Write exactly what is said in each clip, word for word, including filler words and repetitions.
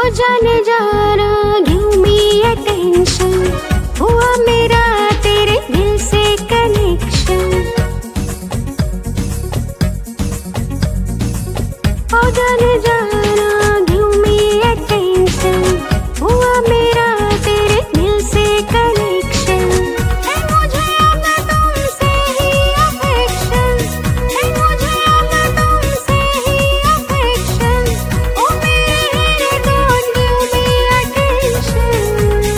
जाने जाना give me attention, हुआ मेरा तेरे दिल से कनेक्शन। ओ जाने जाना give me attention, हुआ मेरा तेरे दिल से कनेक्शन। है मुझे अब तुमसे ही अफेक्शन, है मुझे अब तुमसे ही अफेक्शन। ओ मेरे don't give me attention।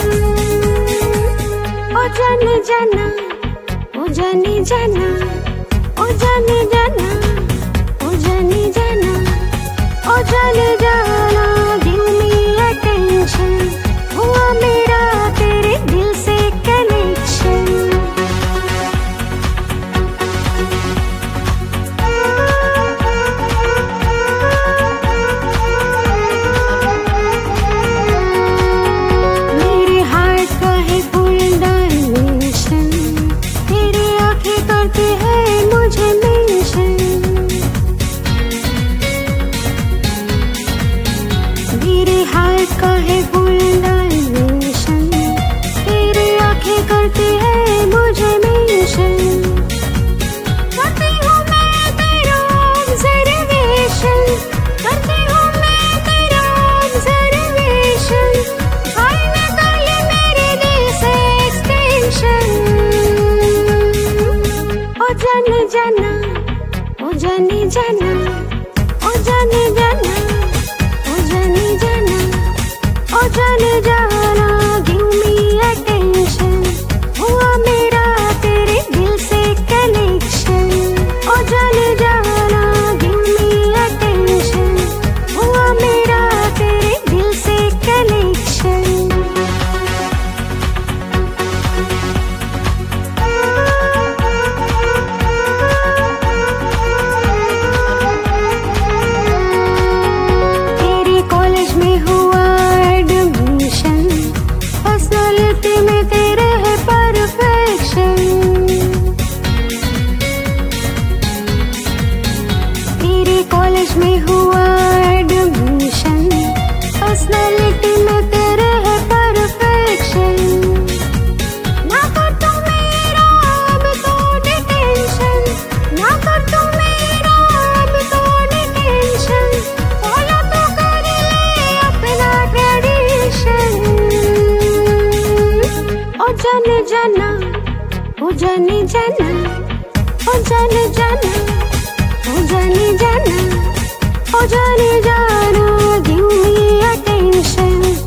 ओ जाने जाना, ओ जाने जाना, ओ जाने जाना, ओ जाने जाना, ओ जाने जाना give me attention, हुआ मेरा तेरे दिल से कनेक्शन। मेरे हार्ट का है फुल डायमेंशन, तेरी आंखें करती है मुझे मेंशन। मेरे हार्ट का है फुल डायमेंशन, तेरी आंखें करती है मुझे मेंशन। करती हूँ मैं तेरा ऑब्जर्वेशन, करती हूँ मैं तेरा ऑब्जर्वेशन। हाय मैं कर ले मेरे दिल से एक्सटेंशन। ओ जाने जाना, ओ जाने जाना, ओ जाने जाना, ओ जाने जाना, ओ जाने जाना give me attention, हुआ मेरा तेरे दिल से कनेक्शन। ओ जाने जाना give me attention, हुआ मेरा तेरे दिल से कनेक्शन। तेरे कॉलेज में हुआ एडमिशन, पर्सनालिटी में तेरे है परफेक्शन। तेरे कॉलेज में हुआ एडमिशन, पर्सनालिटी में तेरे है परफेक्शन। ना कर तू मेरा अब तो डिटेंशन, ना कर तू मेरा अब तो डिटेंशन। फॉलो तो कर ले अपना ट्रेडिशन। ओ जाने जाना, ओ जाने जाना, ओ जाने जाना, ओ जाने जाना, ओ जाने जाना give me attention,